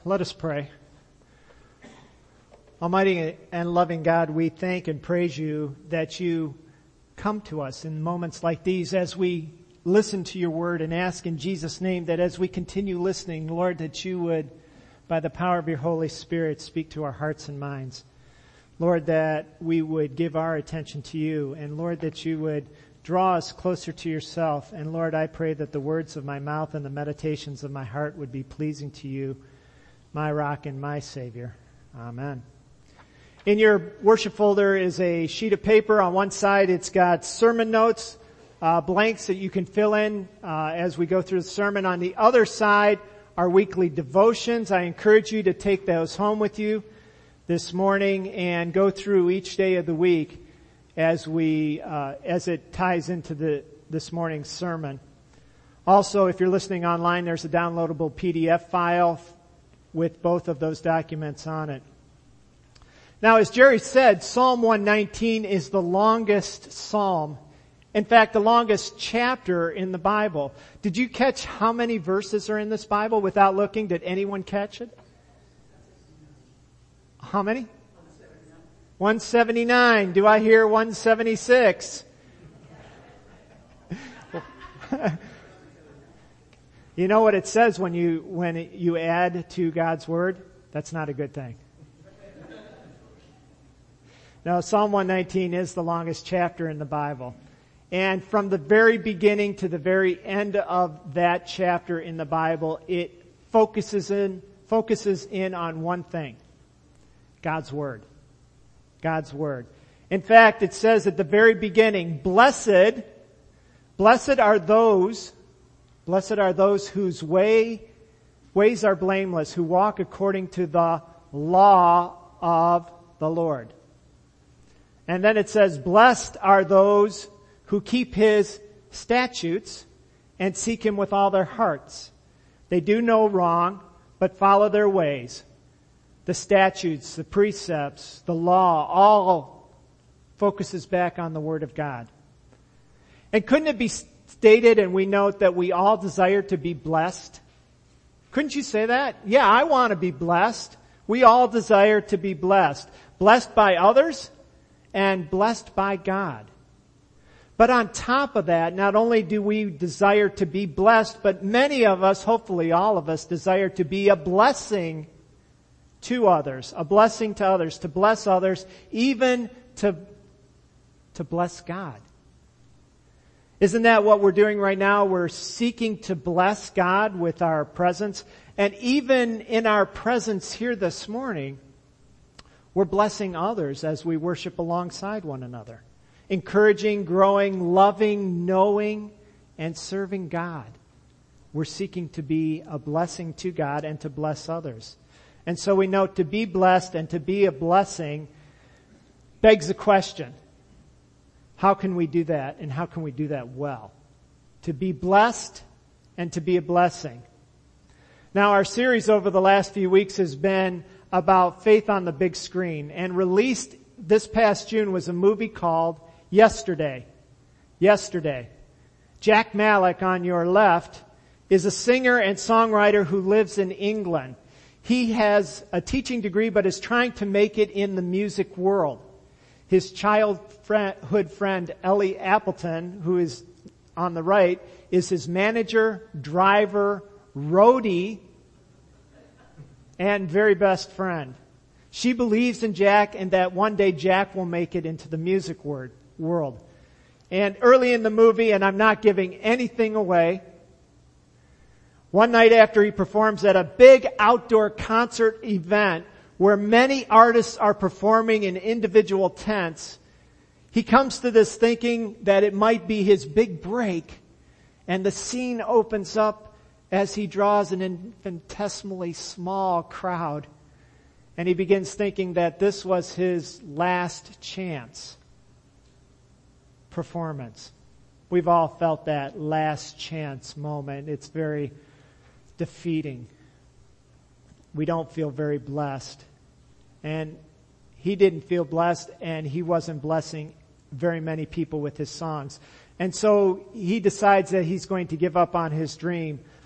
Let us pray. Almighty and loving God, we thank and praise you that you come to us in moments like these as we listen to your word, and ask in Jesus' name that as we continue listening, Lord, that you would, by the power of your Holy Spirit, speak to our hearts and minds. Lord, that we would give our attention to you, and Lord, that you would draw us closer to yourself. And Lord, I pray that the words of my mouth and the meditations of my heart would be pleasing to you, my rock and my Savior. Amen. In your worship folder is a sheet of paper. On one side, it's got sermon notes, blanks that you can fill in as we go through the sermon. On the other side are weekly devotions. I encourage you to take those home with you this morning and go through each day of the week as it ties into this morning's sermon. Also, if you're listening online, there's a downloadable PDF file with both of those documents on it. Now, as Jerry said, Psalm 119 is the longest psalm. In fact, the longest chapter in the Bible. Did you catch how many verses are in this Bible without looking? Did anyone catch it? How many? 179. Do I hear 176? You know what it says when you add to God's Word? That's not a good thing. No, Psalm 119 is the longest chapter in the Bible. And from the very beginning to the very end of that chapter in the Bible, it focuses in on one thing. God's Word. God's Word. In fact, it says at the very beginning, blessed are those whose ways are blameless, who walk according to the law of the Lord. And then it says, blessed are those who keep His statutes and seek Him with all their hearts. They do no wrong, but follow their ways. The statutes, the precepts, the law, all focuses back on the Word of God. And couldn't it be stated, and we note that we all desire to be blessed? Couldn't you say that? Yeah, I want to be blessed. We all desire to be blessed. Blessed by others and blessed by God. But on top of that, not only do we desire to be blessed, but many of us, hopefully all of us, desire to be a blessing to others, a blessing to others, to bless others, even to bless God. Isn't that what we're doing right now? We're seeking to bless God with our presence. And even in our presence here this morning, we're blessing others as we worship alongside one another. Encouraging, growing, loving, knowing, and serving God. We're seeking to be a blessing to God and to bless others. And so we note to be blessed and to be a blessing begs the question, how can we do that, and how can we do that well? To be blessed and to be a blessing. Now, our series over the last few weeks has been about faith on the big screen, and released this past June was a movie called Yesterday. Jack Malek, on your left, is a singer and songwriter who lives in England. He has a teaching degree but is trying to make it in the music world. His childhood friend, Ellie Appleton, who is on the right, is his manager, driver, roadie, and very best friend. She believes in Jack and that one day Jack will make it into the music world. And early in the movie, and I'm not giving anything away, one night after he performs at a big outdoor concert event where many artists are performing in individual tents, he comes to this thinking that it might be his big break, and the scene opens up as he draws an infinitesimally small crowd, and he begins thinking that this was his last chance performance. We've all felt that last chance moment. It's very defeating. We don't feel very blessed. And he didn't feel blessed, and he wasn't blessing very many people with his songs. And so he decides that he's going to give up on his dream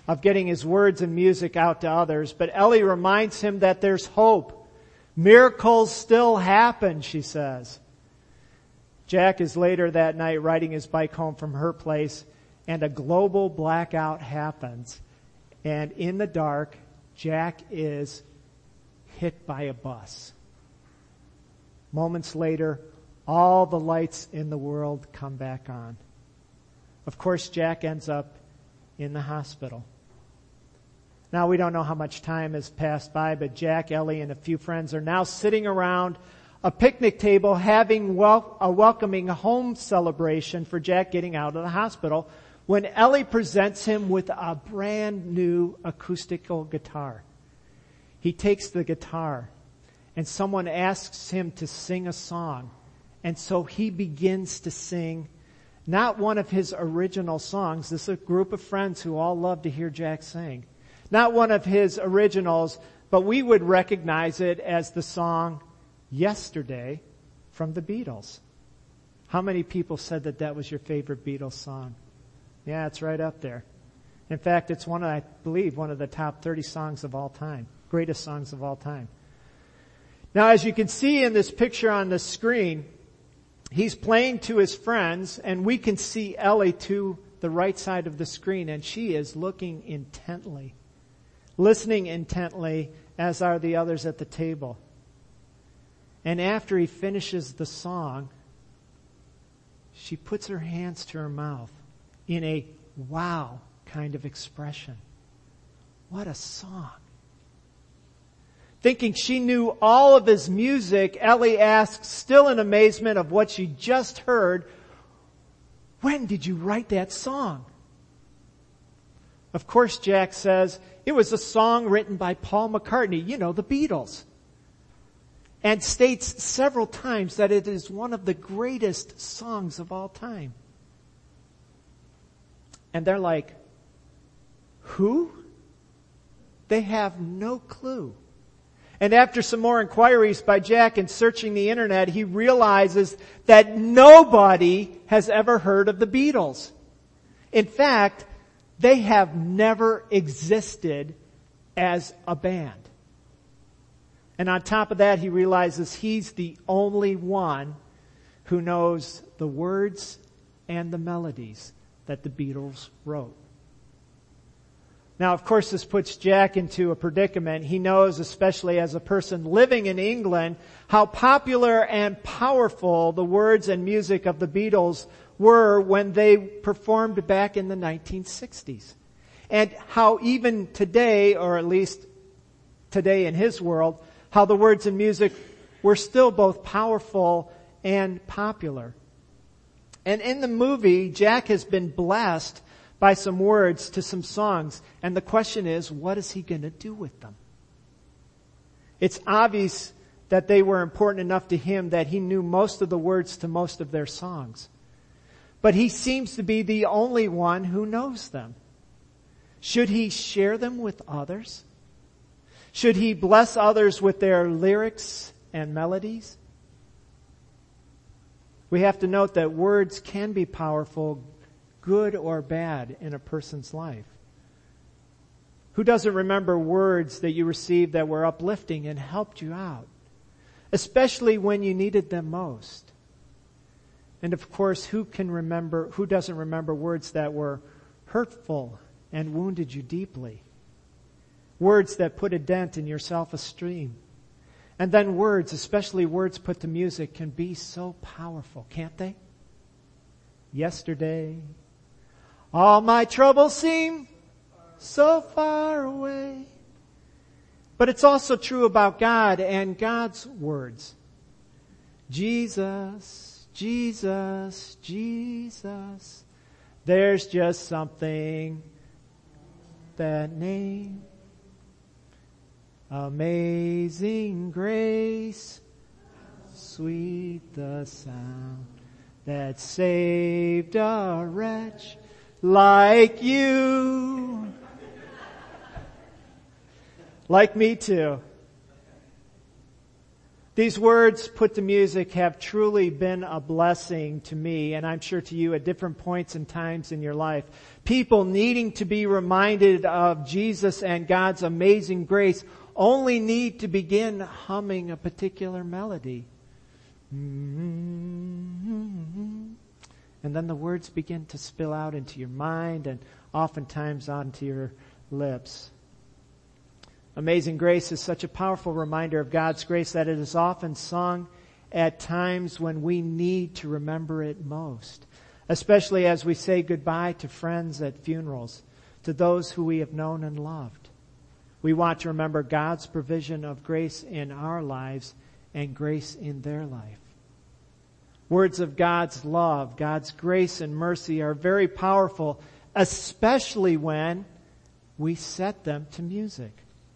of getting his words and music out to others. But Ellie reminds him that there's hope. Miracles still happen, she says. Jack is later that night riding his bike home from her place, and a global blackout happens. And in the dark, Jack is hit by a bus. Moments later, all the lights in the world come back on. Of course, Jack ends up in the hospital. Now, we don't know how much time has passed by, but Jack, Ellie, and a few friends are now sitting around a picnic table having a welcoming home celebration for Jack getting out of the hospital when Ellie presents him with a brand new acoustical guitar. He takes the guitar and someone asks him to sing a song. And so he begins to sing not one of his original songs. This is a group of friends who all love to hear Jack sing. Not one of his originals, but we would recognize it as the song Yesterday from the Beatles. How many people said that that was your favorite Beatles song? Yeah, it's right up there. In fact, it's I believe, one of the top 30 songs of all time. Greatest songs of all time. Now, as you can see in this picture on the screen, he's playing to his friends, and we can see Ellie to the right side of the screen, and she is looking intently, listening intently, as are the others at the table. And after he finishes the song, she puts her hands to her mouth in a wow kind of expression. What a song. Thinking she knew all of his music, Ellie asks, still in amazement of what she just heard, "When did you write that song?" Of course, Jack says, it was a song written by Paul McCartney, the Beatles. And states several times that it is one of the greatest songs of all time. And they're like, who? They have no clue. And after some more inquiries by Jack and searching the internet, he realizes that nobody has ever heard of the Beatles. In fact, they have never existed as a band. And on top of that, he realizes he's the only one who knows the words and the melodies that the Beatles wrote. Now, of course, this puts Jack into a predicament. He knows, especially as a person living in England, how popular and powerful the words and music of the Beatles were when they performed back in the 1960s. And how even today, or at least today in his world, how the words and music were still both powerful and popular. And in the movie, Jack has been blessed by some words to some songs. And the question is, what is he going to do with them? It's obvious that they were important enough to him that he knew most of the words to most of their songs. But he seems to be the only one who knows them. Should he share them with others? Should he bless others with their lyrics and melodies? We have to note that words can be powerful, good or bad, in a person's life. Who doesn't remember words that you received that were uplifting and helped you out, especially when you needed them most? And of course, who doesn't remember words that were hurtful and wounded you deeply? Words that put a dent in your self-esteem. And then words, especially words put to music, can be so powerful, can't they? Yesterday, all my troubles seem so far away. But it's also true about God and God's words. Jesus, Jesus, Jesus, there's just something, that name. Amazing grace, sweet the sound that saved a wretch like you. Like me too. These words put to music have truly been a blessing to me, and I'm sure to you at different points and times in your life. People needing to be reminded of Jesus and God's amazing grace only need to begin humming a particular melody. And then the words begin to spill out into your mind and oftentimes onto your lips. Amazing Grace is such a powerful reminder of God's grace that it is often sung at times when we need to remember it most, especially as we say goodbye to friends at funerals, to those who we have known and loved. We want to remember God's provision of grace in our lives and grace in their life. Words of God's love, God's grace and mercy are very powerful, especially when we set them to music.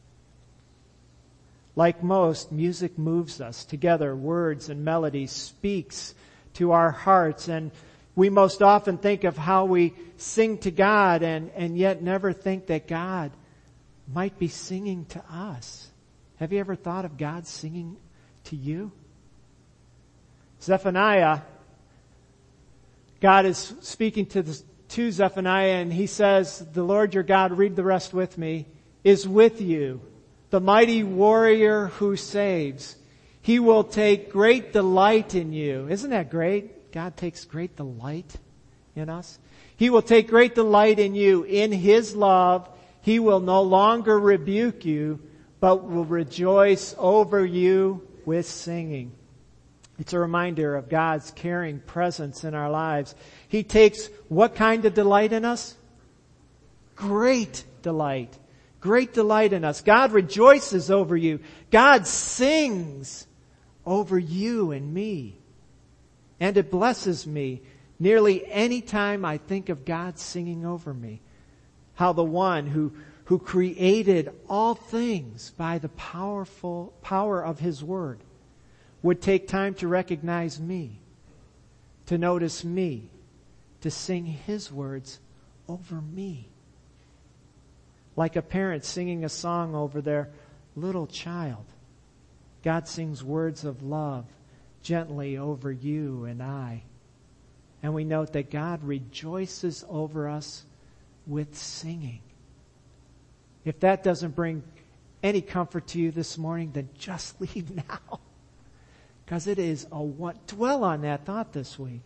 Like most, music moves us. Together, words and melody speaks to our hearts, and we most often think of how we sing to God and yet never think that God might be singing to us. Have you ever thought of God singing to you? Zephaniah, God is speaking to Zephaniah, and he says, "The Lord your God," read the rest with me, "is with you, the mighty warrior who saves. He will take great delight in you." Isn't that great? God takes great delight in us. "He will take great delight in you. In His love, He will no longer rebuke you, but will rejoice over you with singing." It's a reminder of God's caring presence in our lives. He takes what kind of delight in us? Great delight. Great delight in us. God rejoices over you. God sings over you and me. And it blesses me nearly any time I think of God singing over me. How the one who created all things by the powerful power of His Word would take time to recognize me, to notice me, to sing His words over me. Like a parent singing a song over their little child, God sings words of love gently over you and I. And we note that God rejoices over us with singing. If that doesn't bring any comfort to you this morning, then just leave now. Because it is dwell on that thought this week.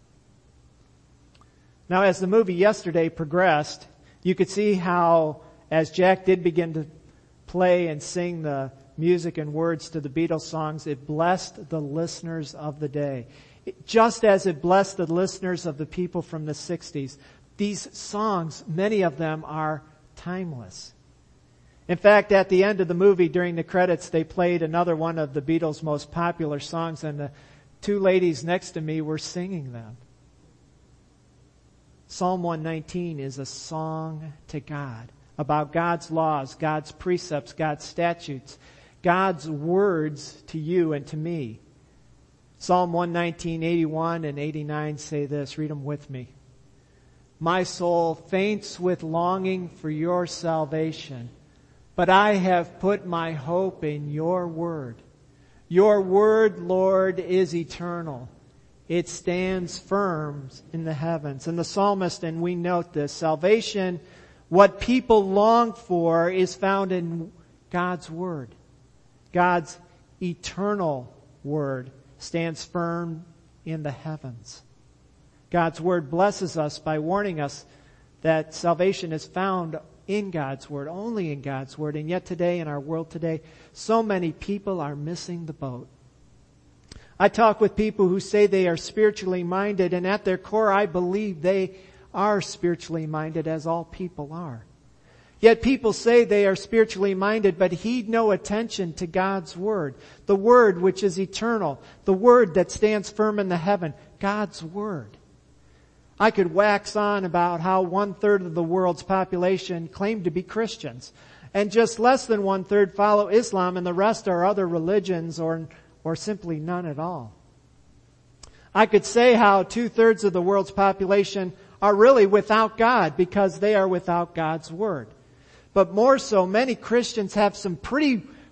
Now, as the movie yesterday progressed, you could see how, as Jack did begin to play and sing the music and words to the Beatles songs, it blessed the listeners of the day. Just as it blessed the listeners of the people from the 60s. These songs, many of them are timeless. In fact, at the end of the movie, during the credits, they played another one of the Beatles' most popular songs, and the two ladies next to me were singing them. Psalm 119 is a song to God about God's laws, God's precepts, God's statutes, God's words to you and to me. Psalm 119, 81 and 89 say this. Read them with me. "My soul faints with longing for your salvation, but I have put my hope in your word. Your word, Lord, is eternal. It stands firm in the heavens." And the psalmist, and we note this, salvation, what people long for, is found in God's word. God's eternal word stands firm in the heavens. God's word blesses us by warning us that salvation is found in God's word, only in God's word. And yet today, in our world today, so many people are missing the boat. I talk with people who say they are spiritually minded, and at their core, I believe they are spiritually minded, as all people are. Yet people say they are spiritually minded, but heed no attention to God's word, the word which is eternal, the word that stands firm in the heaven, God's word. I could wax on about how 1/3 of the world's population claim to be Christians, and just less than 1/3 follow Islam, and the rest are other religions or simply none at all. I could say how 2/3 of the world's population are really without God because they are without God's word. But more so, many Christians have some pretty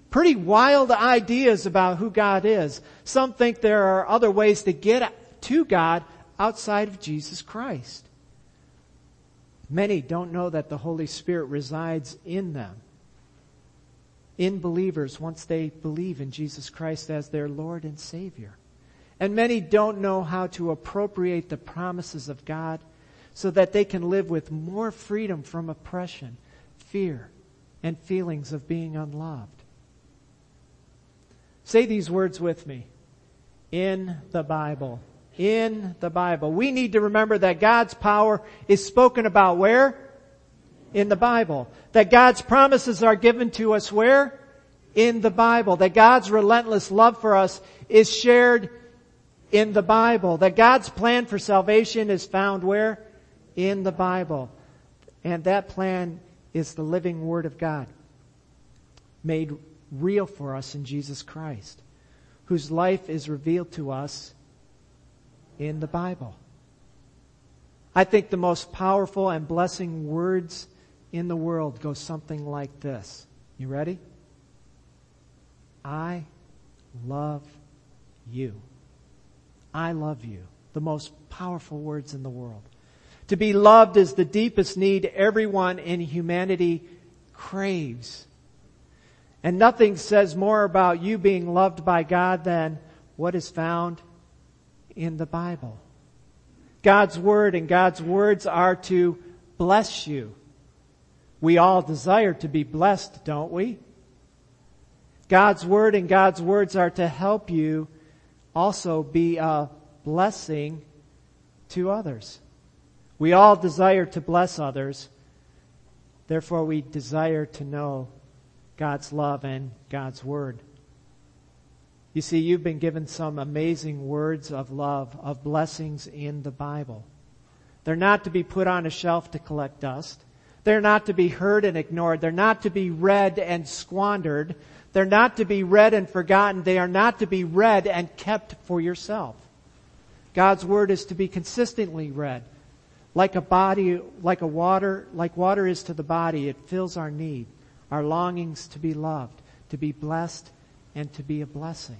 pretty wild ideas about who God is. Some think there are other ways to get to God outside of Jesus Christ. Many don't know that the Holy Spirit resides in them, in believers once they believe in Jesus Christ as their Lord and Savior. And many don't know how to appropriate the promises of God so that they can live with more freedom from oppression, fear, and feelings of being unloved. Say these words with me. In the Bible. In the Bible. We need to remember that God's power is spoken about where? In the Bible. That God's promises are given to us where? In the Bible. That God's relentless love for us is shared in the Bible. That God's plan for salvation is found where? In the Bible. And that plan is the living Word of God, made real for us in Jesus Christ, whose life is revealed to us in the Bible. I think the most powerful and blessing words in the world go something like this. You ready? I love you. I love you. The most powerful words in the world. To be loved is the deepest need everyone in humanity craves. And nothing says more about you being loved by God than what is found in the Bible. God's Word and God's words are to bless you. We all desire to be blessed, don't we? God's Word and God's words are to help you also be a blessing to others. We all desire to bless others. Therefore, we desire to know God's love and God's Word. You see, you've been given some amazing words of love, of blessings in the Bible. They're not to be put on a shelf to collect dust. They're not to be heard and ignored. They're not to be read and squandered. They're not to be read and forgotten. They are not to be read and kept for yourself. God's Word is to be consistently read. Like water is to the body, it fills our need, our longings to be loved, to be blessed, and to be a blessing.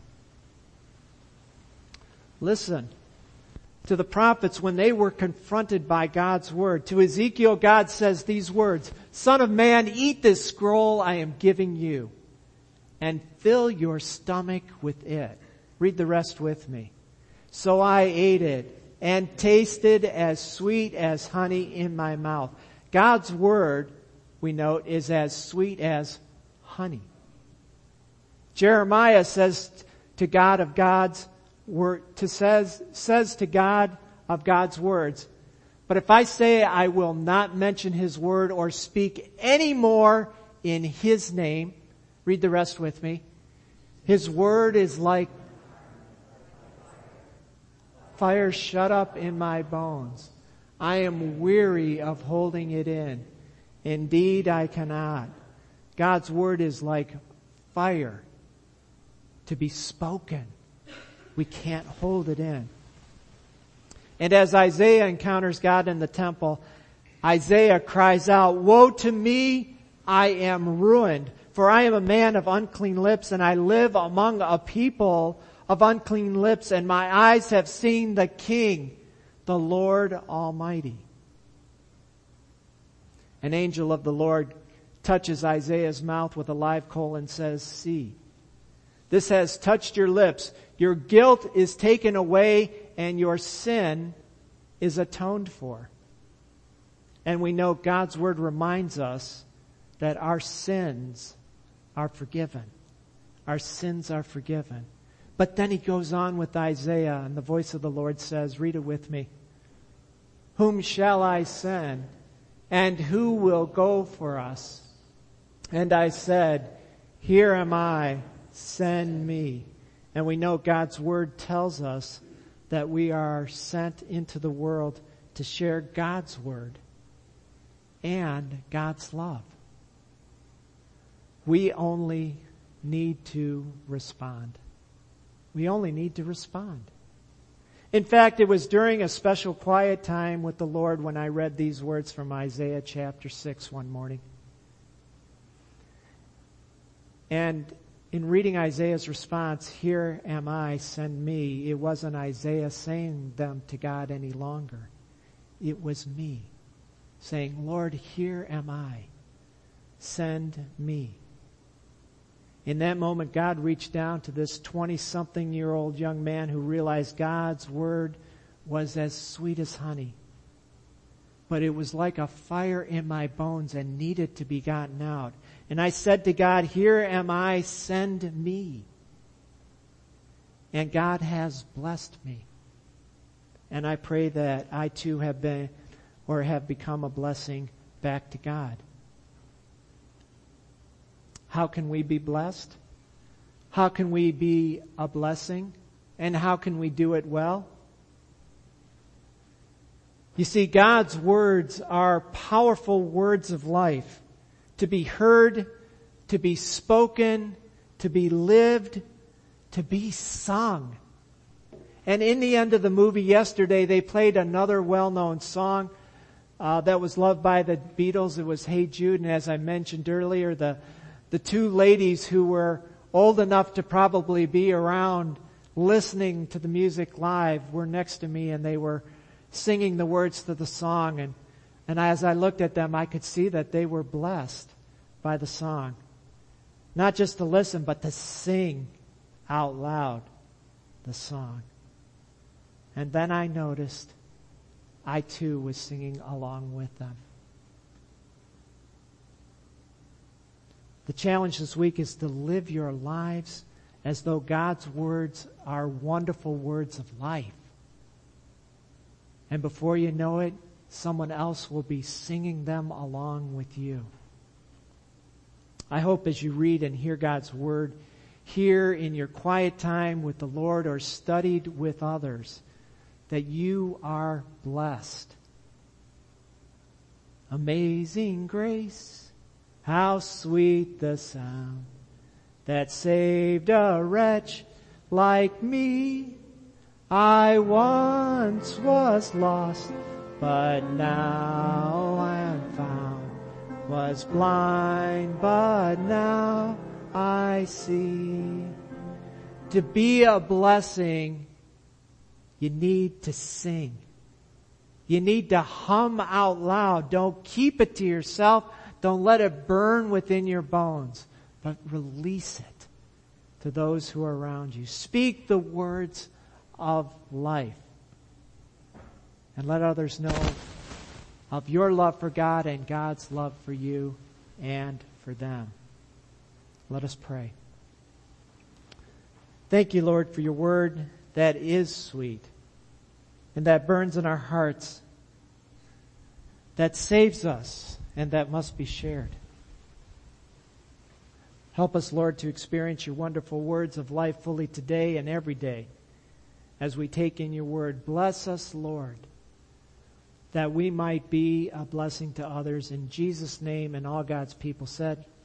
Listen to the prophets when they were confronted by God's Word. To Ezekiel, God says these words, Son of man, eat this scroll I am giving you, and fill your stomach with it. Read the rest with me. So I ate it, and tasted as sweet as honey in my mouth. God's Word, we note, is as sweet as honey. Jeremiah says to God of God's word, says to God of God's words, but if I say I will not mention His word or speak any more in His name, read the rest with me. His word is like fire shut up in my bones. I am weary of holding it in. Indeed, I cannot. God's word is like fire to be spoken. We can't hold it in. And as Isaiah encounters God in the temple, Isaiah cries out, Woe to me, I am ruined, for I am a man of unclean lips, and I live among a people of unclean lips, and my eyes have seen the King, the Lord Almighty. An angel of the Lord touches Isaiah's mouth with a live coal and says, See, this has touched your lips. Your guilt is taken away and your sin is atoned for. And we know God's word reminds us that our sins are forgiven. Our sins are forgiven. But then he goes on with Isaiah, and the voice of the Lord says, read it with me. Whom shall I send? And who will go for us? And I said, Here am I, send me. And we know God's word tells us that we are sent into the world to share God's word and God's love. We only need to respond. We only need to respond. In fact, it was during a special quiet time with the Lord when I read these words from Isaiah chapter 6 one morning. And in reading Isaiah's response, "Here am I, send me," it wasn't Isaiah saying them to God any longer. It was me saying, "Lord, here am I, send me." In that moment, God reached down to this 20-something-year-old young man who realized God's word was as sweet as honey. But it was like a fire in my bones and needed to be gotten out. And I said to God, "Here am I, send me." And God has blessed me. And I pray that I too have become a blessing back to God. How can we be blessed? How can we be a blessing? And how can we do it well? You see, God's words are powerful words of life, to be heard, to be spoken, to be lived, to be sung. And in the end of the movie yesterday, they played another well-known song that was loved by the Beatles. It was "Hey Jude," and as I mentioned earlier, the two ladies who were old enough to probably be around listening to the music live were next to me, and they were singing the words to the song. And as I looked at them, I could see that they were blessed by the song. Not just to listen, but to sing out loud the song. And then I noticed I too was singing along with them. The challenge this week is to live your lives as though God's words are wonderful words of life. And before you know it, someone else will be singing them along with you. I hope as you read and hear God's word, here in your quiet time with the Lord or studied with others, that you are blessed. Amazing grace, how sweet the sound that saved a wretch like me. I once was lost, but now I am found. Was blind, but now I see. To be a blessing, you need to sing. You need to hum out loud. Don't keep it to yourself. Don't let it burn within your bones, but release it to those who are around you. Speak the words of life. And let others know of your love for God and God's love for you and for them. Let us pray. Thank you, Lord, for your word that is sweet and that burns in our hearts, that saves us and that must be shared. Help us, Lord, to experience your wonderful words of life fully today and every day as we take in your word. Bless us, Lord, that we might be a blessing to others. In Jesus' name, and all God's people said,